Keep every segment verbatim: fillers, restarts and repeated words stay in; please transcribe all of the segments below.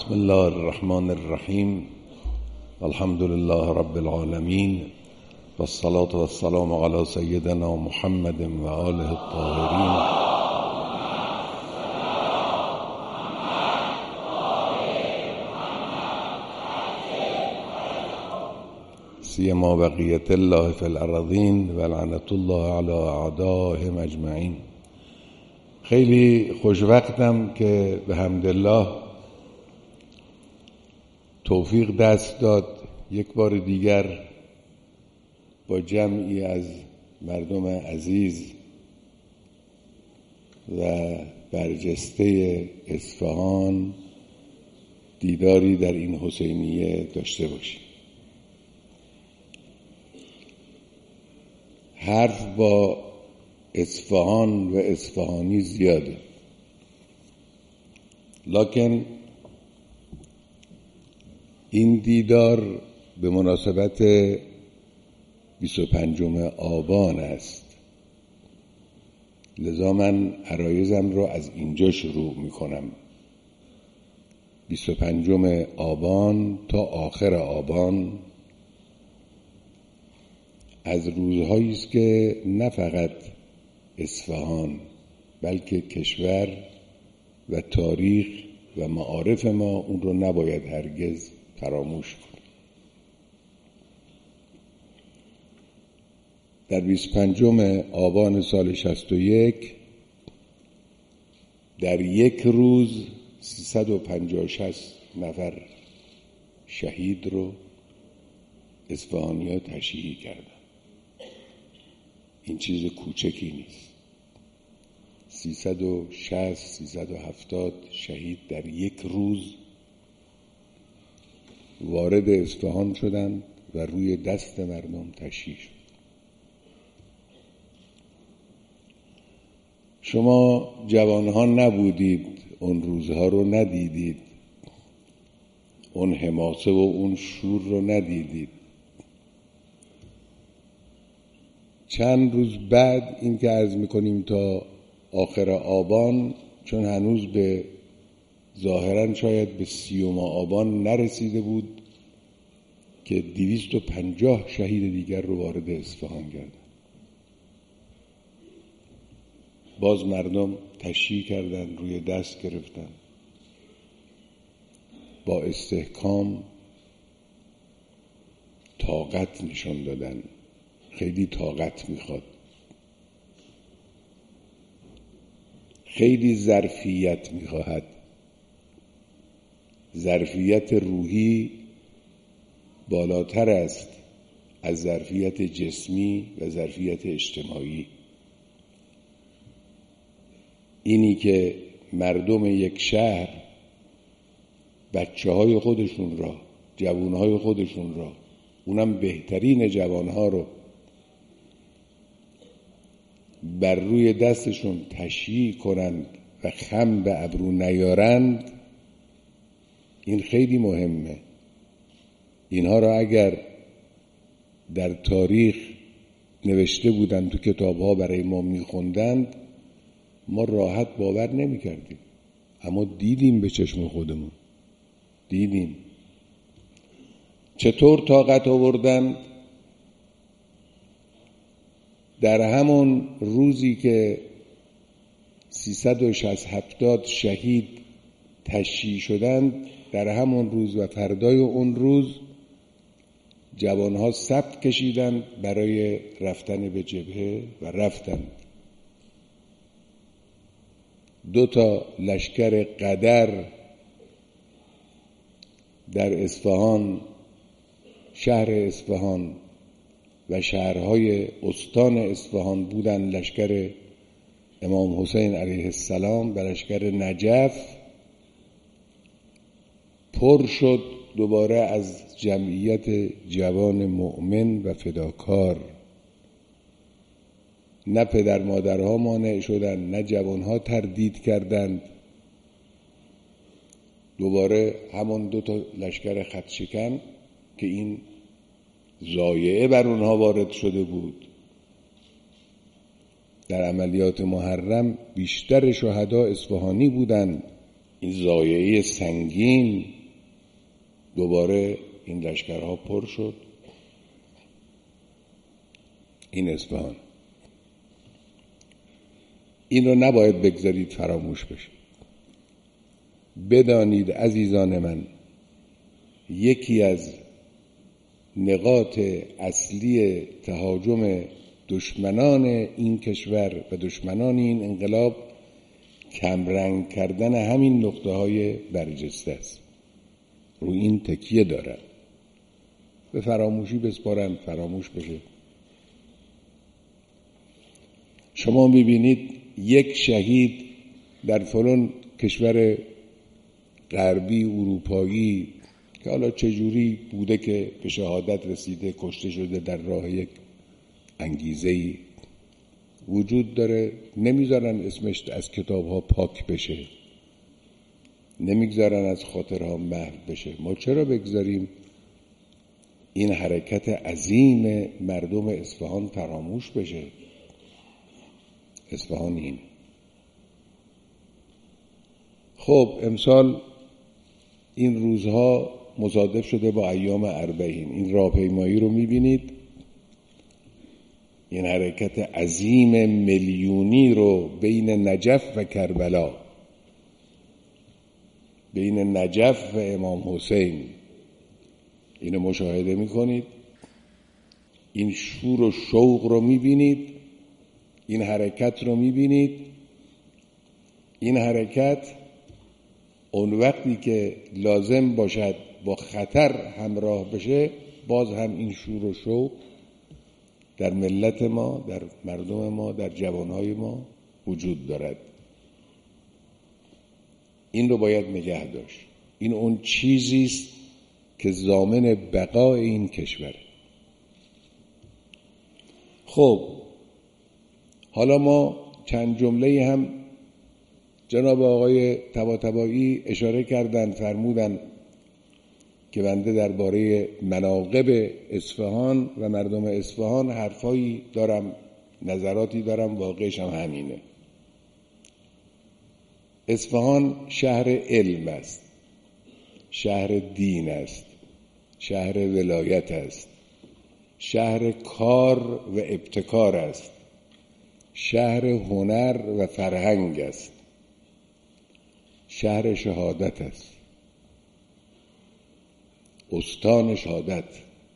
بسم الله الرحمن الرحیم. الحمد لله رب العالمین و الصلاة و السلام علی سیدنا محمد و آله الطاهرین. سیما بقیت الله فی الارضین و لعنت الله علی اعدائهم اجمعین. خیلی خوشوقتم که به حمدالله توفیق دست داد یک بار دیگر با جمعی از مردم عزیز و برجسته اصفهان دیداری در این حسینیه داشته باشیم. حرف با اصفهان و اصفهانی زیاده، لکن این دیدار به مناسبت بیست و پنجم آبان است، لذا من عرایزم رو از اینجا شروع می کنم. بیست و پنجم آبان تا آخر آبان از روزهایی است که نه فقط اصفهان بلکه کشور و تاریخ و معارف ما اون رو نباید هرگز فراموش کنیم. در بیست و پنجم آبان سال شصت و یک در یک روز سیصد و پنجاه و شش نفر شهید رو اصفهانی‌ها تشییع کردن. این چیز کوچکی نیست. سیصد و شصت سیصد و هفتاد شهید در یک روز وارد اصفهان شدند و روی دست مردم تشییع شد. شما جوانها نبودید، اون روزها رو ندیدید، اون حماسه و اون شور رو ندیدید. چند روز بعد این که عرض میکنیم تا آخر آبان، چون هنوز به ظاهراً شاید به سیوم آبان نرسیده بود که دویست و پنجاه شهید دیگر رو وارد اصفهان کردن. باز مردم تشییع کردن، روی دست گرفتن، با استحکام طاقت نشان دادن. خیلی طاقت میخواد، خیلی ظرفیت میخواهد. ظرفیت روحی بالاتر است از ظرفیت جسمی و ظرفیت اجتماعی. اینی که مردم یک شهر بچه های خودشون را، جوان های خودشون را، اونم بهترین جوان ها رو بر روی دستشون تشییع کنند و خم به ابرو نیارند، این خیلی مهمه. اینها را اگر در تاریخ نوشته بودند، تو کتاب‌ها برای ما می‌خوندند، ما راحت باور نمی‌کردیم، اما دیدیم به چشم خودمون، دیدیم چطور طاقت آوردن. در همون روزی که سیصد و شصت هفتاد شهید تشییع شدند، در همون روز و فردای اون روز جوانها سبت کشیدند برای رفتن به جبهه و رفتند. دو تا لشکر قدر در اصفهان، شهر اصفهان و شهرهای استان اصفهان بودند. لشکر امام حسین علیه السلام و لشکر نجف پر شد دوباره از جمعیت جوان مؤمن و فداکار. نه پدر مادرها مانع شدند، نه جوانها تردید کردند. دوباره همون دو تا لشکر خط شکن که این ضایعه بر اونها وارد شده بود، در عملیات محرم بیشتر شهدا اصفهانی بودند. این ضایعه سنگین دوباره این لشکرها پر شد. این اصفهان، این رو نباید بگذارید فراموش بشه. بدانید عزیزان من، یکی از نقاط اصلی تهاجم دشمنان این کشور و دشمنان این انقلاب کمرنگ کردن همین نقطه های برجسته است. رو این تکیه دارن، به فراموشی بسپارن، فراموش بشه. شما میبینید یک شهید در فلان کشور غربی اروپایی که حالا چجوری بوده که به شهادت رسیده، کشته شده در راه یک انگیزه‌ای وجود داره، نمیذارن اسمش از کتاب‌ها پاک بشه، نمیگذارن از خاطرها محو بشه. ما چرا بگذاریم این حرکت عظیم مردم اصفهان فراموش بشه؟ اصفهان این. خب امسال این روزها مصادف شده با ایام اربعین. این راهپیمایی رو میبینید، این حرکت عظیم میلیونی رو بین نجف و کربلا، بین نجف و امام حسین، اینو مشاهده میکنید. این شور و شوق رو میبینید، این حرکت رو میبینید. این حرکت اون وقتی که لازم باشد با خطر همراه بشه، باز هم این شور و شوق در ملت ما، در مردم ما، در جوانهای ما وجود دارد. این رو باید نگه داشت. این اون چیزی است که ضامن بقای این کشور. خب حالا ما چند جمله هم جناب آقای طباطبایی اشاره کردن، فرمودن که بنده درباره مناقب اصفهان و مردم اصفهان حرفایی دارم، نظراتی دارم، واقعش هم همینه. اصفهان شهر علم است، شهر دین است، شهر ولایت است، شهر کار و ابتکار است، شهر هنر و فرهنگ است، شهر شهادت است، استان شهادت.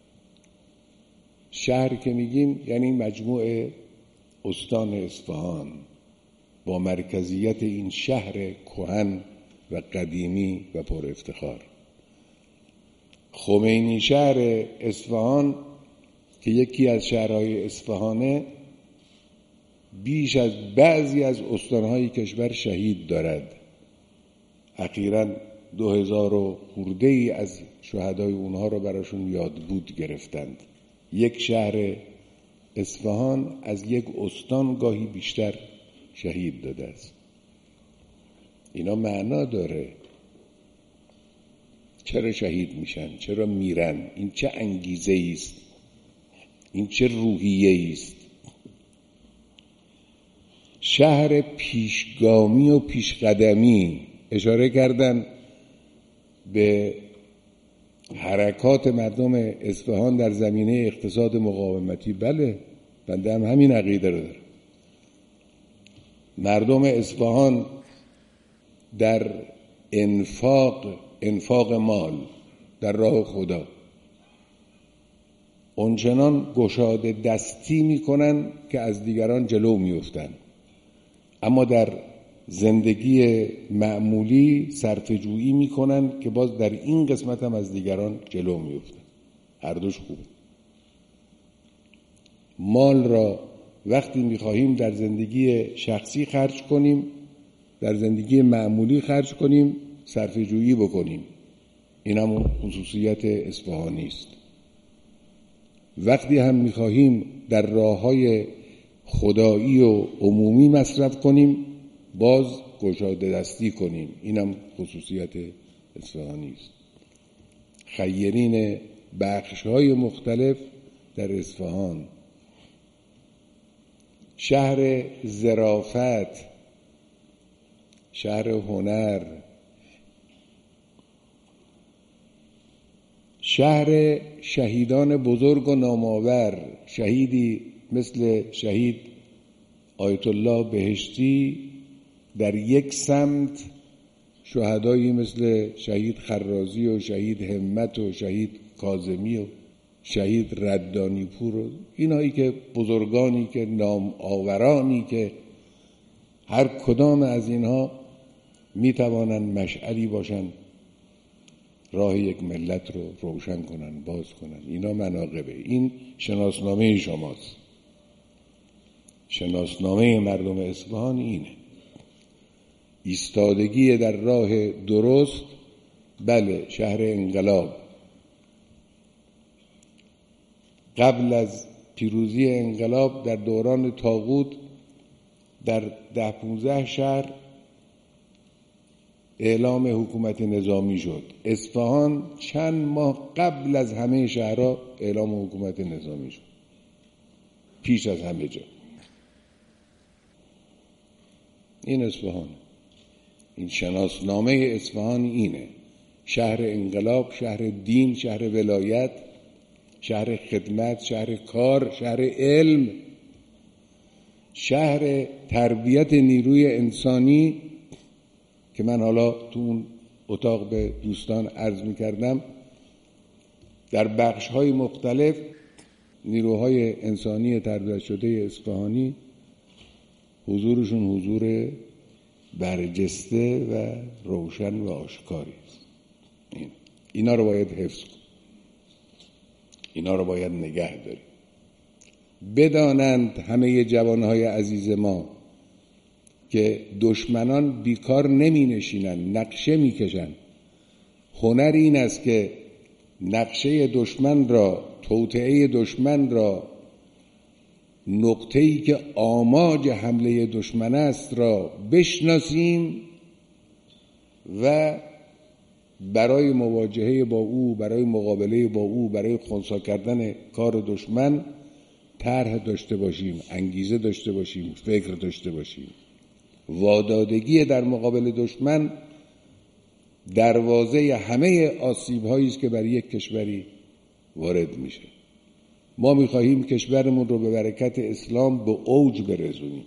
شهر که میگیم یعنی مجموعه استان اصفهان با مرکزیت این شهر کهن و قدیمی و پر افتخار. خمینی شهر اصفهان که یکی از شهرهای اصفهانه، بیش از بعضی از استانهای کشور شهید دارد. اخیراً دو هزار و خورده ای از شهدای اونها رو براشون یادبود گرفتند. یک شهر اصفهان از یک استان گاهی بیشتر شهید داده است. اینا معنا داره. چرا شهید میشن؟ چرا میرن؟ این چه انگیزه است؟ این چه روحیه است؟ شهر پیشگامی و پیشقدمی. اشاره کردن به حرکات مردم اصفهان در زمینه اقتصاد مقاومتی. بله، بنده هم همین عقیده رو دارم. مردم اصفهان در انفاق انفاق مال در راه خدا اونچنان گشاده دستی میکنن که از دیگران جلو میفتن، اما در زندگی معمولی صرفه‌جویی میکنن که باز در این قسمت هم از دیگران جلو میفتن. هر دوش خوبه. مال را وقتی میخواهیم در زندگی شخصی خرج کنیم، در زندگی معمولی خرج کنیم، صرفه‌جویی بکنیم. این هم خصوصیت اصفهانی است. وقتی هم میخواهیم در راه‌های خدایی و عمومی مصرف کنیم، باز گشاده دستی کنیم. اینم خصوصیت اصفهانی است. خیرین بخش‌های مختلف در اصفهان، شهر ظرافت، شهر هنر، شهر شهیدان بزرگ و نامآور، شهیدی مثل شهید آیت الله بهشتی در یک سمت، شهدایی مثل شهید خرازی و شهید همت و شهید کاظمی و شهید ردانی پور و اینایی که بزرگانی که نام آورانی که هر کدام از اینها می توانند مشعلی باشند راه یک ملت رو روشن کنن، باز کنن. اینا مناقبه. این شناسنامه شماست. شناسنامه مردم اصفهان اینه. ایستادگی در راه درست، بله، شهر انقلاب. قبل از پیروزی انقلاب در دوران طاغوت در ده پونزده شهر اعلام حکومت نظامی شد. اصفهان چند ماه قبل از همه شهرها اعلام حکومت نظامی شد، پیش از همه جا. این اصفهان، این شناسنامه اصفهان اینه: شهر انقلاب، شهر دین، شهر ولایت، شهر خدمت، شهر کار، شهر علم، شهر تربیت نیروی انسانی که من حالا تو اون اتاق به دوستان عرض می‌کردم در بخش‌های مختلف نیروهای انسانی تربیت شده اصفهانی حضورشون حضور برجسته و روشن و آشکاری است. این. اینا رو باید حفظ کنیم. اینا رو باید نگه داریم. بدانند همه جوانهای عزیز ما که دشمنان بیکار نمی نشینن، نقشه می کشن. هنر این است که نقشه دشمن را، توطئه دشمن را، نقطه‌ای که آماج حمله دشمن است را بشناسیم و برای مواجهه با او، برای مقابله با او، برای خنثی کردن کار دشمن طرح داشته باشیم، انگیزه داشته باشیم، فکر داشته باشیم. وادادگی در مقابل دشمن دروازه همه آسیب‌هایی است که بر یک کشوری وارد میشه. ما می‌خواهیم کشورمون رو به برکت اسلام به اوج برسونیم.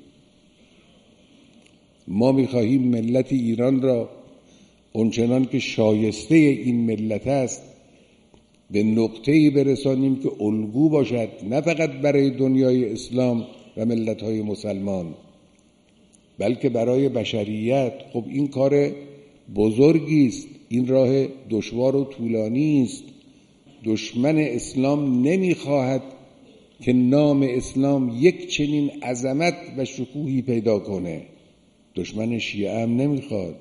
ما می‌خواهیم ملت ایران را اونچنان که شایسته این ملت است به نقطه‌ای برسانیم که الگو باشد، نه فقط برای دنیای اسلام و ملت‌های مسلمان، بلکه برای بشریت. خب این کار بزرگی است، این راه دشوار و طولانی است. دشمن اسلام نمیخواهد که نام اسلام یک چنین عظمت و شکوهی پیدا کنه. دشمن شیعه هم نمیخواد.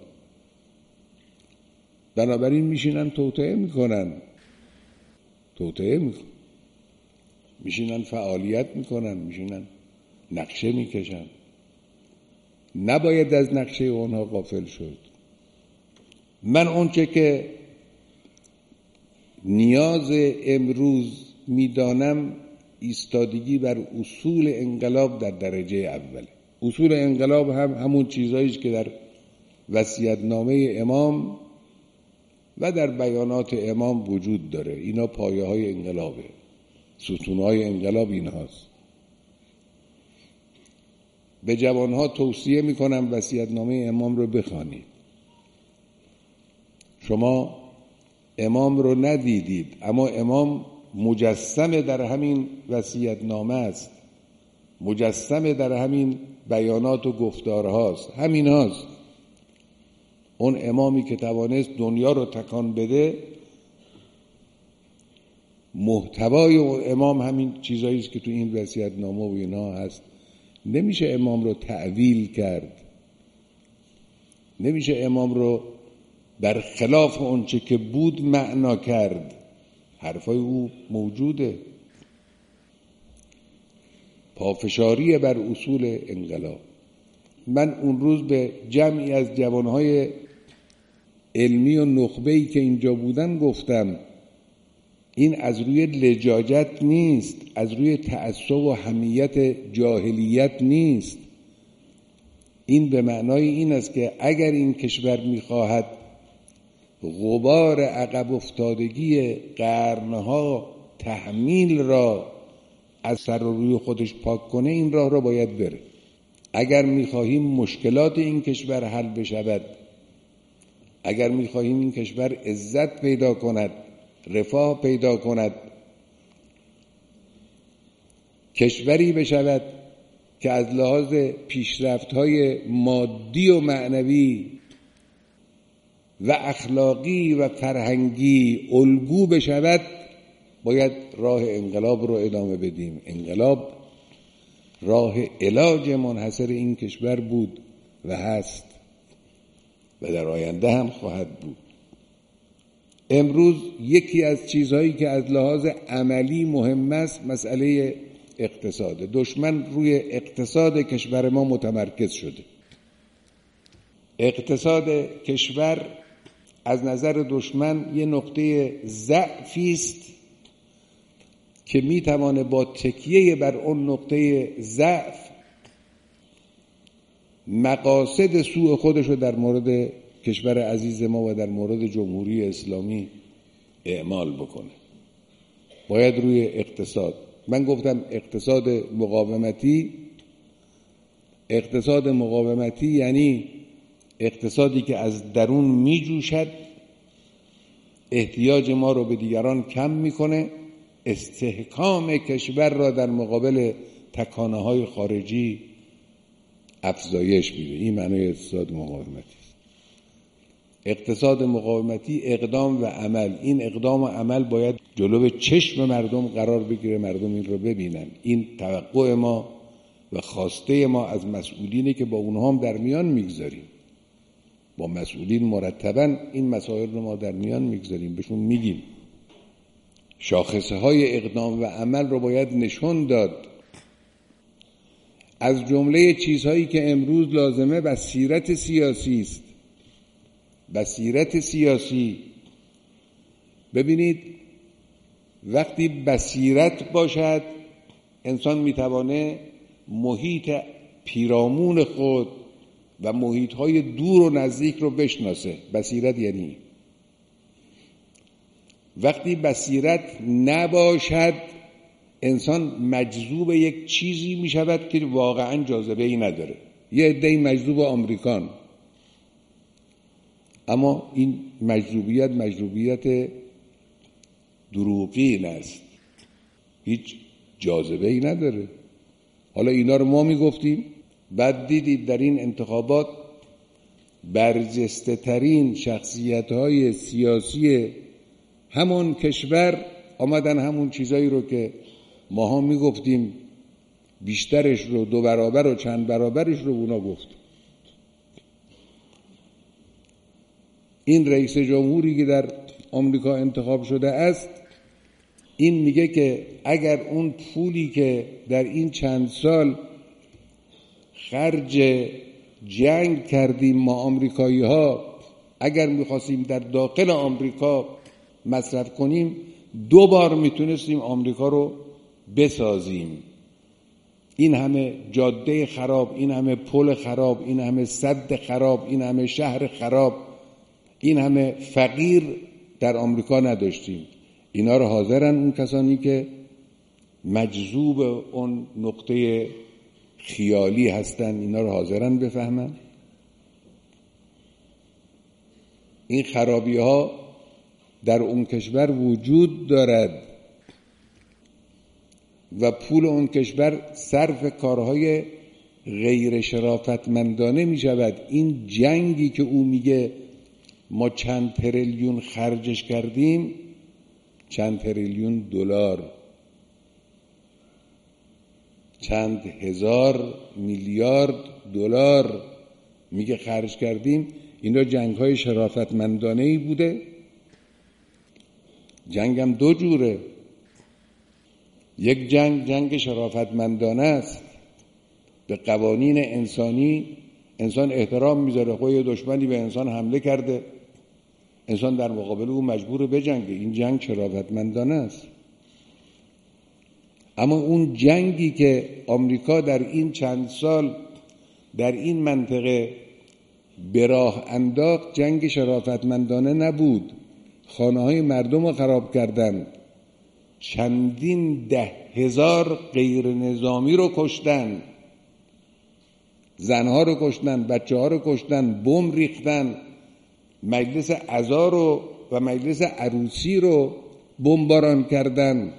بنابراین میشینن توطئه میکنن توطئه میکنن میشینن فعالیت میکنن، میشینن نقشه میکشن. نباید از نقشه اونها غافل شد. من اونچه که نیاز امروز میدانم ایستادگی بر اصول انقلاب در درجه اول. اصول انقلاب هم همون چیزاییه که در وصیت‌نامه امام و در بیانات امام وجود داره. اینا پایه های انقلابه، ستونهای انقلاب اینهاست. به جوانها توصیه میکنم وصیت‌نامه امام رو بخوانید. شما امام رو ندیدید، اما امام مجسم در همین وصیت‌نامه است، مجسم در همین بیانات و گفتارهاست. همین هاست. اون امامی که توانست دنیا رو تکان بده، محتوای اون امام همین چیزایی است که تو این وصیت‌نامه و اینا هست. نمیشه امام رو تعویل کرد، نمیشه امام رو بر خلاف اونچه که بود معنا کرد. حرفای او موجوده. پافشاری بر اصول انقلاب. من اون روز به جمعی از جوانهای علمی و نخبه‌ای که اینجا بودن گفتم این از روی لجاجت نیست، از روی تعصب و حمیت جاهلیت نیست. این به معنای این است که اگر این کشور می‌خواهد غبار عقب افتادگی قرنها تحمیل را از سر و روی خودش پاک کنه، این راه را باید بره. اگر می‌خواهیم مشکلات این کشور حل بشود، اگر می‌خواهیم این کشور عزت پیدا کند، رفاه پیدا کند، کشوری بشود که از لحاظ پیشرفت‌های مادی و معنوی و اخلاقی و فرهنگی الگو بشود، باید راه انقلاب رو ادامه بدیم. انقلاب راه علاج منحصر این کشور بود و هست و در آینده هم خواهد بود. امروز یکی از چیزهایی که از لحاظ عملی مهم است مسئله اقتصاد. دشمن روی اقتصاد کشور ما متمرکز شده. اقتصاد کشور از نظر دشمن یه نقطه ضعفی است که میتوانه با تکیه بر اون نقطه ضعف مقاصد سوء خودش رو در مورد کشور عزیز ما و در مورد جمهوری اسلامی اعمال بکنه. باید روی اقتصاد، من گفتم اقتصاد مقاومتی، اقتصاد مقاومتی یعنی اقتصادی که از درون می جوشد، احتیاج ما رو به دیگران کم میکنه، استحکام کشور را در مقابل تکانه های خارجی افزایش میده. این معنی اقتصاد مقاومتی است. اقتصاد مقاومتی اقدام و عمل. این اقدام و عمل باید جلو چشم مردم قرار بگیره، مردم این رو ببینن. این توقع ما و خواسته ما از مسئولینه که با اونها هم در میان میگذاریم. با مسئولین مرتباً این مسائل رو ما در میان میگذاریم، بهشون میگیم. شاخصه های اقدام و عمل رو باید نشون داد. از جمله چیزهایی که امروز لازمه بصیرت سیاسی است. بصیرت سیاسی، ببینید وقتی بصیرت باشد انسان میتوانه محیط پیرامون خود و محیط‌های دور و نزدیک رو بشناسه. بصیرت یعنی وقتی بصیرت نباشد انسان مجذوب یک چیزی می شود که واقعا جاذبه ای نداره. یه عده‌ای مجذوب آمریکان، اما این مجذوبیت مجذوبیت دروغین است، هیچ جاذبه ای نداره. حالا اینا رو ما می گفتیم، بعد دیدید در این انتخابات برجسته ترین شخصیت های سیاسی همون کشور آمدن همون چیزایی رو که ماها می گفتیم بیشترش رو، دو برابر و چند برابرش رو اونا گفت. این رئیس جمهوری که در آمریکا انتخاب شده است، این میگه که اگر اون پولی که در این چند سال خرج جنگ کردیم ما آمریکایی ها، اگر میخواستیم در داخل آمریکا مصرف کنیم، دو بار میتونستیم آمریکا رو بسازیم. این همه جاده خراب، این همه پل خراب، این همه سد خراب، این همه شهر خراب، این همه فقیر در آمریکا نداشتیم. اینا رو حاضرن اون کسانی که مجذوب اون نقطه خیالی هستن، اینا رو حاضرن بفهمن. این خرابی ها در اون کشور وجود دارد و پول اون کشور صرف کارهای غیر شرافتمندانه می شود. این جنگی که او میگه ما چند تریلیون خرجش کردیم، چند تریلیون دلار، چند هزار میلیارد دلار میگه خرج کردیم. اینا جنگ‌های شرافتمندانه‌ای بوده. جنگم دو جوره. یک جنگ جنگ شرافتمندانه است، به قوانین انسانی انسان احترام میذاره. خود دشمنی به انسان حمله کرده، انسان در مقابل او مجبور به جنگه، این جنگ شرافتمندانه است. اما اون جنگی که آمریکا در این چند سال در این منطقه به راه انداخت جنگ شرافتمندانه نبود. خانه های مردم رو خراب کردند، چندین ده هزار غیر نظامی رو کشتن، زنها رو کشتن، بچه ها رو کشتن، بمب ریختن، مجلس عزا رو و مجلس عروسی رو بمباران کردن،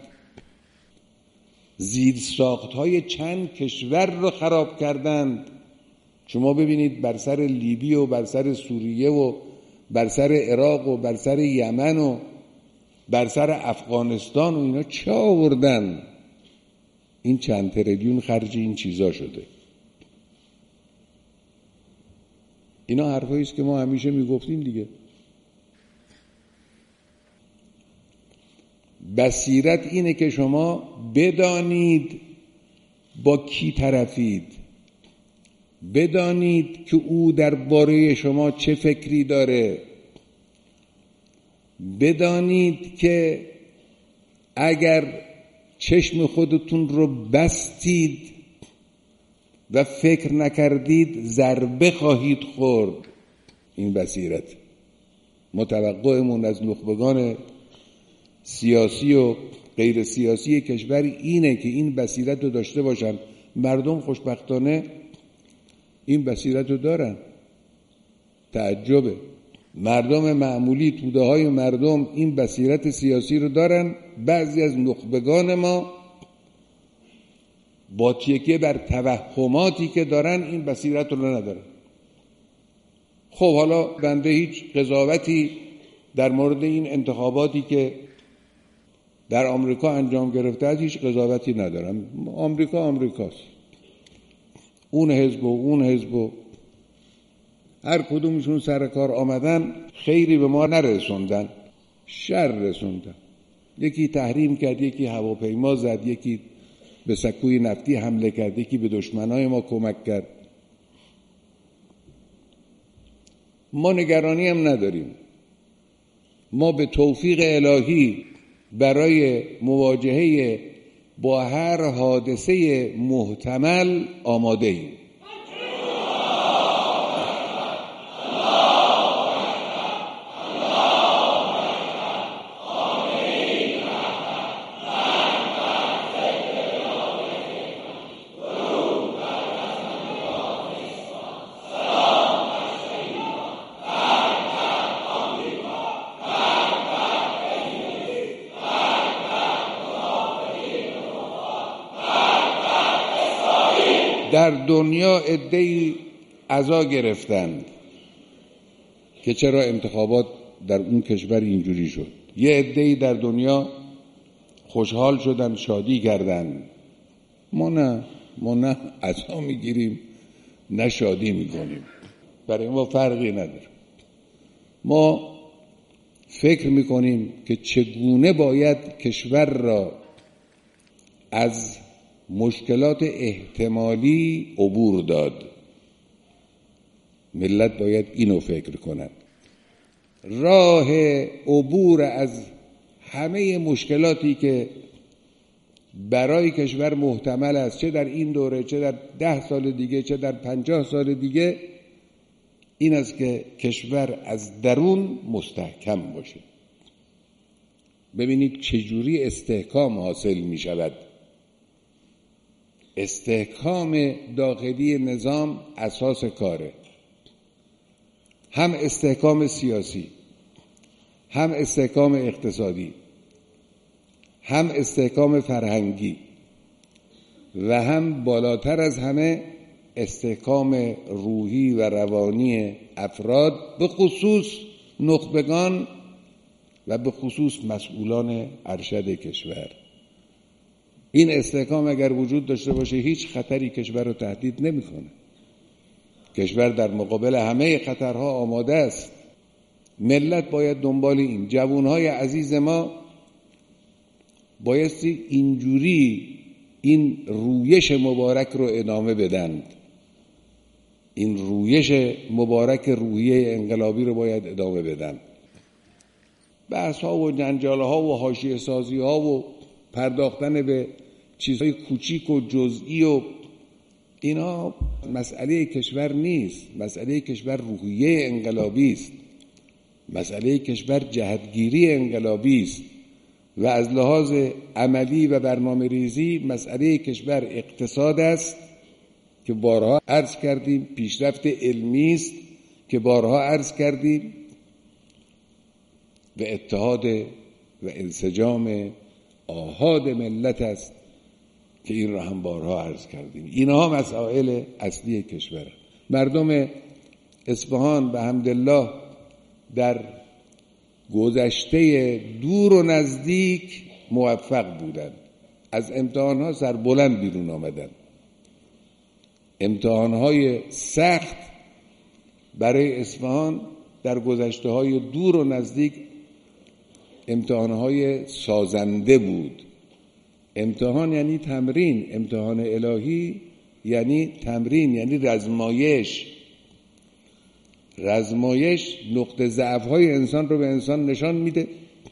زیر ساخت‌های چند کشور رو خراب کردند. شما ببینید بر سر لیبی و بر سر سوریه و بر سر عراق و بر سر یمن و بر سر افغانستان و اینا چه آوردن؟ این چند تریلیون خرج این چیزا شده. اینا حرفایی است که ما همیشه میگفتیم دیگه. بصیرت اینه که شما بدانید با کی طرفید، بدانید که او درباره شما چه فکری داره، بدانید که اگر چشم خودتون رو بستید و فکر نکردید ضربه خواهید خورد. این بصیرت. متوقعمون از نخبگان سیاسی و غیر سیاسی کشور اینه که این بصیرت رو داشته باشن. مردم خوشبختانه این بصیرت رو دارن. تعجبه. مردم معمولی، توده های مردم این بصیرت سیاسی رو دارن. بعضی از نخبگان ما با تکیه بر توهماتی که دارن این بصیرت رو ندارن. خب حالا بنده هیچ قضاوتی در مورد این انتخاباتی که در آمریکا انجام گرفته از هیچ قضاوتی ندارم. آمریکا آمریکاست. اون حزب و اون حزب و هر کدومشون سر کار آمدن خیری به ما نرسوندن، شر رسوندن. یکی تحریم کرد، یکی هواپیما زد، یکی به سکوی نفتی حمله کرد، یکی به دشمنای ما کمک کرد. ما نگرانی هم نداریم. ما به توفیق الهی برای مواجهه با هر حادثه محتمل آماده ایم. در دنیا عده‌ای عزا گرفتند که چرا انتخابات در اون کشور اینجوری شد. یه عده‌ای در دنیا خوشحال شدن، شادی کردن. ما نه، ما نه عزا میگیریم نه شادی میکنیم. برای ما فرقی نداره. ما فکر میکنیم که چگونه باید کشور را از مشکلات احتمالی عبور داد. ملت باید اینو فکر کنند. راه عبور از همه مشکلاتی که برای کشور محتمل است، چه در این دوره، چه در ده سال دیگه، چه در پنجاه سال دیگه، این است که کشور از درون مستحکم باشه. ببینید چجوری استحکام حاصل می شود. استحکام داخلی نظام اساس کاره. هم استحکام سیاسی، هم استحکام اقتصادی، هم استحکام فرهنگی و هم بالاتر از همه استحکام روحی و روانی افراد، به خصوص نخبگان و به خصوص مسئولان ارشد کشور. این استحکام اگر وجود داشته باشه هیچ خطری کشور رو تهدید نمیکنه. کشور در مقابل همه خطرها آماده است. ملت باید دنبال این، جوانهای عزیز ما بایستی اینجوری این رویش مبارک رو ادامه بدند. این رویش مبارک روحیه انقلابی رو باید ادامه بدن. بحث ها و جنجال ها و حاشیه سازی ها و پرداختن به چیزهای کوچیک و جزئی و اینا مسئله کشور نیست، مسئله کشور روحیه انقلابی است، مسئله کشور جهتگیری انقلابی است و از لحاظ عملی و برنامه ریزی مسئله کشور اقتصاد است که بارها عرض کردیم، پیشرفت علمی است که بارها عرض کردیم و اتحاد و انسجام آحاد ملت است که این را هم بارها عرض کردیم. اینها مسائل اصلی کشور. مردم اصفهان به حمدالله در گذشته دور و نزدیک موفق بودند، از امتحانها سربلند بیرون آمدند. امتحانهای سخت برای اصفهان در گذشته های دور و نزدیک امتحانهای سازنده بود. امتحان یعنی تمرین، امتحان الهی یعنی تمرین، یعنی رزمایش. رزمایش نقطه ضعف‌های انسان رو به انسان نشان میده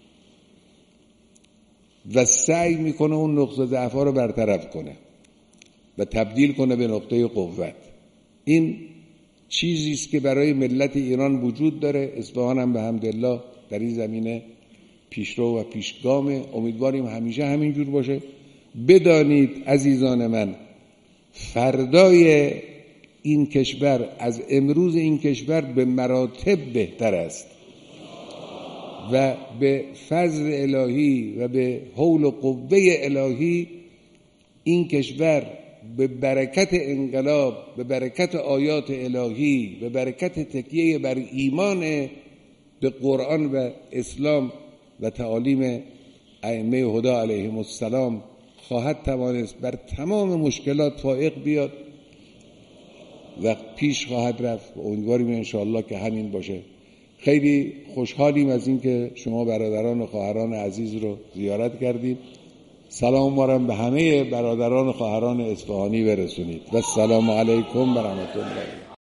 و سعی میکنه اون نقطه ضعف‌ها رو برطرف کنه و تبدیل کنه به نقطه قوت. این چیزی است که برای ملت ایران وجود داره. اصفهان هم به حمدالله در این زمینه پیشرو و پیشگامه. امیدواریم همیشه همینجور باشه. بدانید عزیزان من، فردای این کشور از امروز این کشور به مراتب بهتر است و به فضل الهی و به حول و قوه الهی این کشور به برکت انقلاب، به برکت آیات الهی، به برکت تکیه بر ایمان به قرآن و اسلام و تعالیم ائمه هدی علیهم السلام خواهد توانست بر تمام مشکلات فائق بیاد و پیش خواهد رفت و امیدواریم انشاءالله که همین باشه. خیلی خوشحالیم از اینکه شما برادران و خواهران عزیز رو زیارت کردید. سلام وارم به همه برادران و خواهران اصفهانی برسونید و السلام علیکم و رحمت الله.